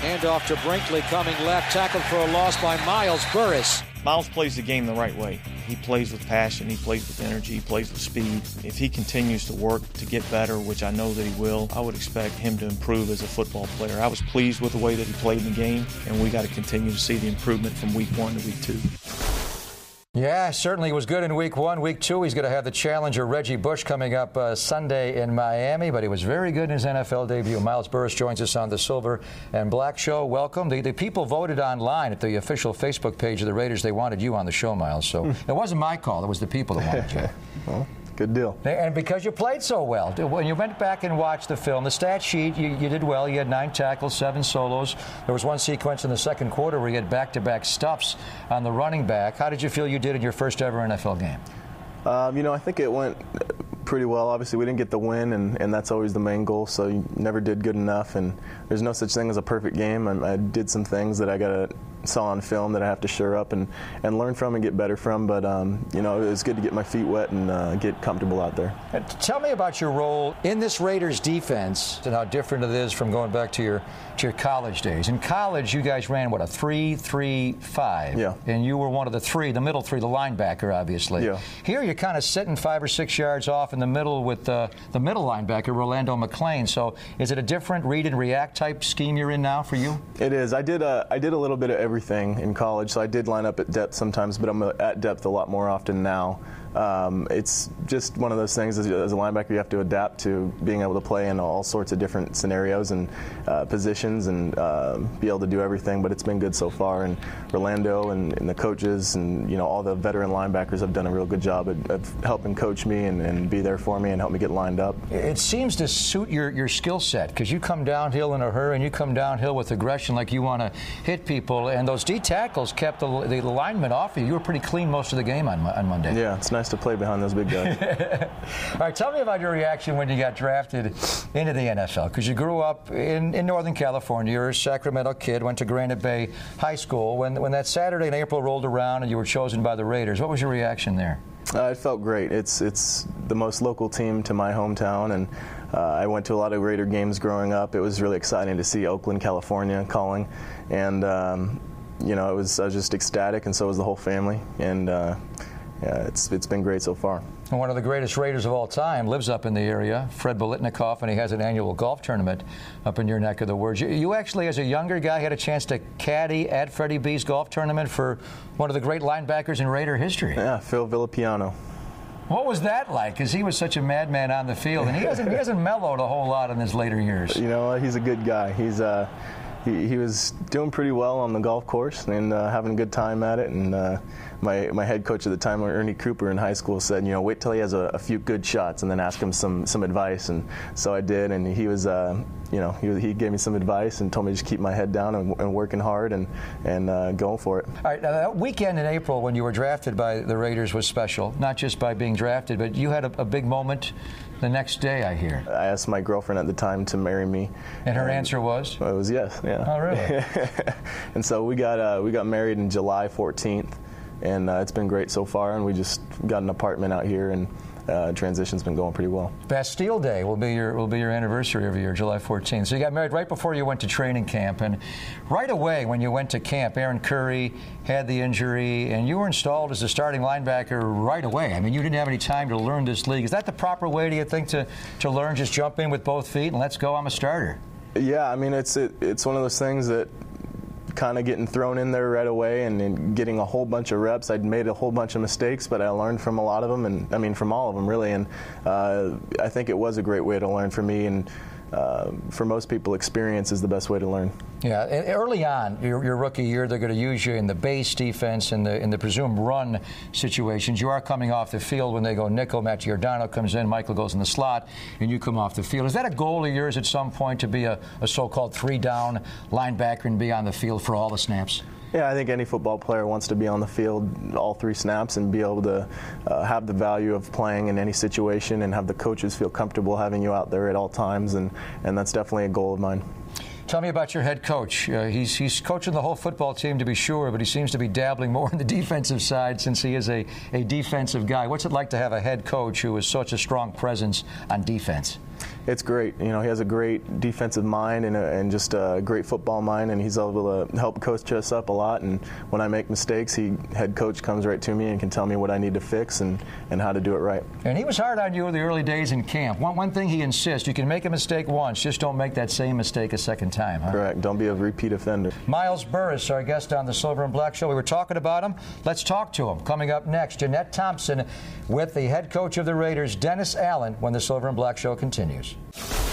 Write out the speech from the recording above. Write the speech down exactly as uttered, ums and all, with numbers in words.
Handoff to Brinkley, coming left, tackled for a loss by Miles Burris. Miles plays the game the right way. He plays with passion, he plays with energy, he plays with speed. If he continues to work to get better, which I know that he will, I would expect him to improve as a football player. I was pleased with the way that he played in the game, and we got to continue to see the improvement from week one to week two. Yeah, certainly he was good in week one. Week two, he's going to have the challenger Reggie Bush coming up uh, Sunday in Miami, but he was very good in his N F L debut. Miles Burris joins us on the Silver and Black Show. Welcome. The, the people voted online at the official Facebook page of the Raiders. They wanted you on the show, Miles. So it wasn't my call. It was the people that wanted you. Well, good deal. And because you played so well. When you went back and watched the film, the stat sheet, you, you did well. You had nine tackles, seven solos. There was one sequence in the second quarter where you had back-to-back stuffs on the running back. How did you feel you did in your first ever N F L game? Um, you know, I think it went pretty well. Obviously, we didn't get the win, and, and that's always the main goal, so you never did good enough. And there's no such thing as a perfect game. I, I did some things that I got to saw on film that I have to shore up and, and learn from and get better from. But, um, you know, it was good to get my feet wet and uh, get comfortable out there. Tell me about your role in this Raiders defense and how different it is from going back to your to your college days. In college, you guys ran, what, a three three five? Yeah. And you were one of the three, the middle three, the linebacker, obviously. Yeah. Here, you're kind of sitting five or six yards off in the middle with uh, the middle linebacker, Rolando McClain. So is it a different read and react type scheme you're in now for you? It is. I did a, I did a little bit of everything in college, so I did line up at depth sometimes, but I'm at depth a lot more often now. Um, it's just one of those things as, as a linebacker you have to adapt to being able to play in all sorts of different scenarios and uh, positions and uh, be able to do everything, but it's been good so far. And Rolando and, and the coaches and you know all the veteran linebackers have done a real good job of, of helping coach me and, and be there for me and help me get lined up. It seems to suit your, your skill set because you come downhill in a hurry and you come downhill with aggression like you want to hit people, and those D tackles kept the, the linemen off you. You were pretty clean most of the game on, on Monday. Yeah, it's nice to play behind those big guys. All right, tell me about your reaction when you got drafted into the N F L, because you grew up in, in Northern California. You're a Sacramento kid, went to Granite Bay High School. When, when that Saturday in April rolled around and you were chosen by the Raiders, what was your reaction there? Uh, it felt great. It's it's the most local team to my hometown, and uh, I went to a lot of Raider games growing up. It was really exciting to see Oakland, California calling, and um, you know, it was I was just ecstatic, and so was the whole family, and uh, yeah, it's it's been great so far. And one of the greatest Raiders of all time lives up in the area, Fred Biletnikoff, and he has an annual golf tournament up in your neck of the woods. You, you actually, as a younger guy, had a chance to caddy at Freddie B's golf tournament for one of the great linebackers in Raider history. Yeah, Phil Villapiano. What was that like? Because he was such a madman on the field, and he hasn't he hasn't mellowed a whole lot in his later years. You know, he's a good guy. He's uh, he, he was doing pretty well on the golf course and uh, having a good time at it. And uh, my my head coach at the time, Ernie Cooper in high school, said, you know, wait till he has a, a few good shots and then ask him some some advice. And so I did, and he was, uh, you know, he he gave me some advice and told me to just keep my head down and, and working hard and and uh, going for it. All right, now that weekend in April when you were drafted by the Raiders was special, not just by being drafted, but you had a, a big moment the next day, I hear. I asked my girlfriend at the time to marry me. And her and answer was? It was yes, yeah. Oh, really? And so we got uh, we got married on July fourteenth, and uh, it's been great so far, and we just got an apartment out here, and uh, transition's been going pretty well. Bastille Day will be your will be your anniversary every year, July fourteenth. So you got married right before you went to training camp, and right away when you went to camp, Aaron Curry had the injury, and you were installed as a starting linebacker right away. I mean, you didn't have any time to learn this league. Is that the proper way, do you think, to, to learn? Just jump in with both feet and let's go, I'm a starter? Yeah, I mean, it's it, it's one of those things that kind of getting thrown in there right away and, and getting a whole bunch of reps. I'd made a whole bunch of mistakes, but I learned from a lot of them, and I mean from all of them really. And uh, I think it was a great way to learn for me, and uh, for most people, experience is the best way to learn. Yeah, early on, your, your rookie year, they're going to use you in the base defense and the in the presumed run situations. You are coming off the field when they go nickel. Matt Giordano comes in, Michael goes in the slot, and you come off the field. Is that a goal of yours at some point to be a, a so-called three-down linebacker and be on the field for all the snaps? Yeah, I think any football player wants to be on the field all three snaps and be able to uh, have the value of playing in any situation and have the coaches feel comfortable having you out there at all times, and, and that's definitely a goal of mine. Tell me about your head coach. Uh, he's he's coaching the whole football team, to be sure, but he seems to be dabbling more on the defensive side since he is a, a defensive guy. What's it like to have a head coach who is such a strong presence on defense? It's great. You know, he has a great defensive mind and, a, and just a great football mind, and he's able to help coach us up a lot. And when I make mistakes, he head coach comes right to me and can tell me what I need to fix and, and how to do it right. And he was hard on you in the early days in camp. One, one thing he insists, you can make a mistake once, just don't make that same mistake a second time. Huh? Correct. Don't be a repeat offender. Miles Burris, our guest on the Silver and Black Show. We were talking about him. Let's talk to him. Coming up next, Jeanette Thompson with the head coach of the Raiders, Dennis Allen, when the Silver and Black Show continues.